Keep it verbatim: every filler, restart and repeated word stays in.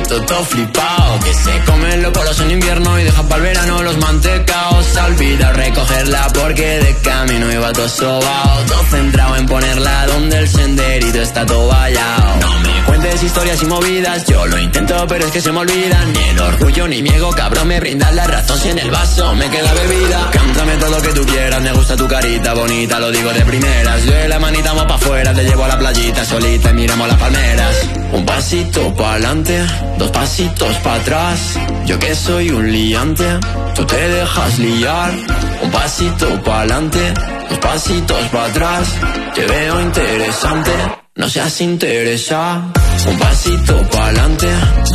bonito, todo flipado. Que se comen los polos en invierno y dejan para el verano los mantecaos. Se ha olvidado recogerla porque de camino iba todo sobao. Todo centrado en ponerla donde el senderito está todo vallado. No me cuentes historias y movidas, yo lo intento pero es que se me olvidan. Ni el orgullo ni mi ego, cabrón, me brindan la razón si en el vaso me queda bebida. Cántame todo lo que tú quieras, me gusta tu carita bonita, lo digo de primeras. Yo de la manita vamos pa' afuera, te llevo a la playita solita y miramos las palmeras. Un pasito pa' adelante, dos pasitos pa' atrás. Yo que soy un liante, tú te dejas liar. Un pasito pa' adelante, dos pasitos pa' atrás. Te veo interesante, no seas interesada. Un pasito pa' adelante,